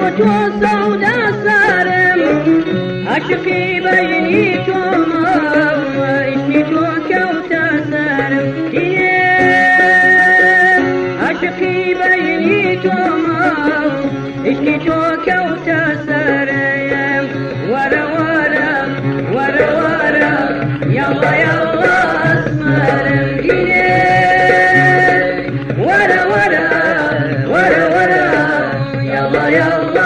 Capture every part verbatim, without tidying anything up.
وسودا سارم عشقي بيني توما اشتي توكوتا سارم عشقي بيني توما اشتي توكوتا سارم ورا ورا ورا ورا يلا يلا اسمرم ورا ورا ورا ورا يلا يلا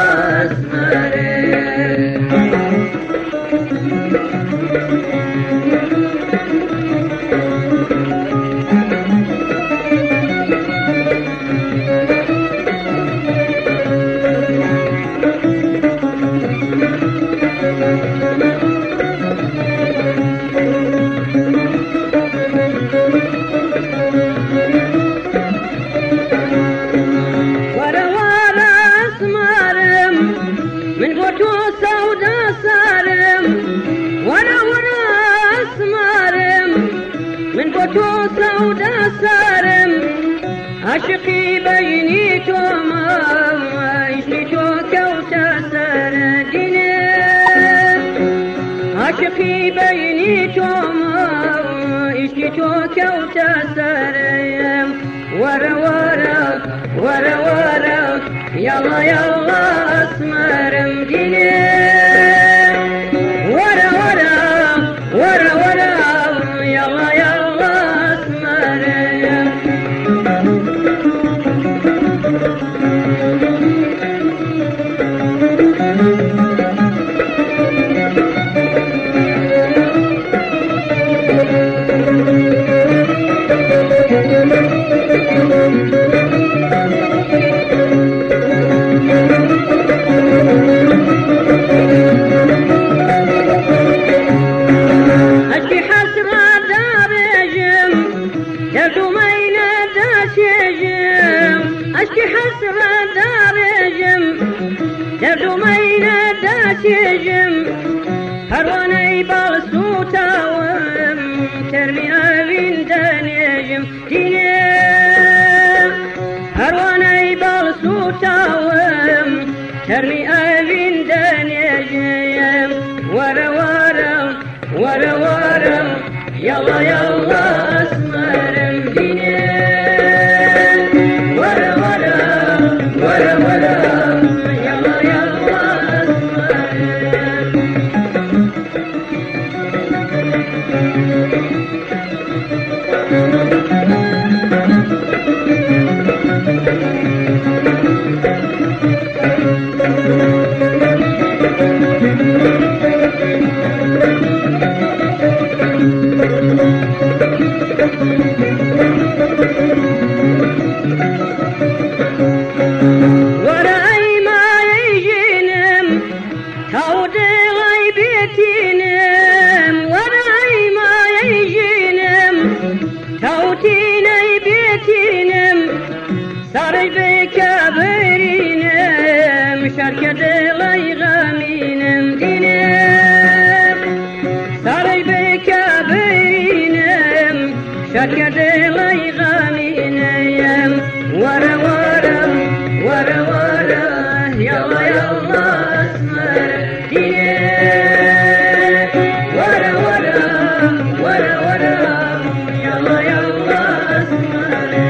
سودا سارم عشقي بيني توما اشتي توكوتا سردين عشقي بيني توما اشتي توكوتا سرم ورا ورا ورا ورا يلا يلا اسمرم ديني ورا ورا ورا ورا يلا يلا اشكي حسرة دارجم دردو مينا داتجم هرواني بالسوتا وم ترمي أبين دانيجم ديني هرواني بالسوتا وم ترمي أبين دانيجم ورا ورا ورا ورا يلا يلا اسمرم ديني ورا ورا ورا ورا يلا يلا صاري بكابرينم شركة ليغامينم دينم صاري بكابرينم شركة ليغامينم ورا ورا ورا ورا يلا يلا اسمر دينم ورا ورا ورا ورا يلا يلا اسمر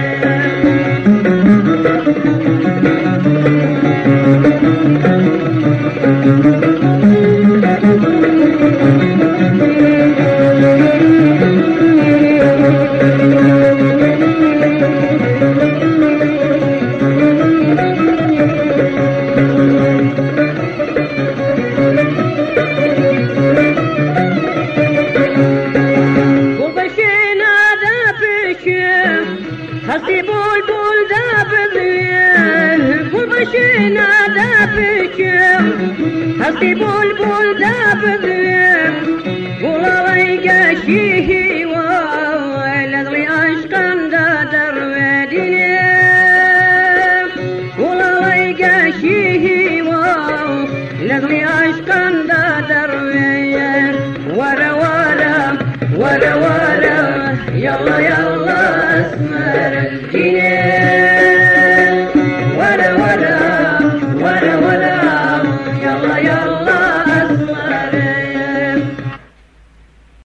هسي بلبل دابذين بلبشينا دابكم هسي بلبل دابذين والله قاشيه ولدغي عشقا دادر وديني والله قاشيه ولدغي عشقا دادر ورا ورا ورا ورا يلا يلا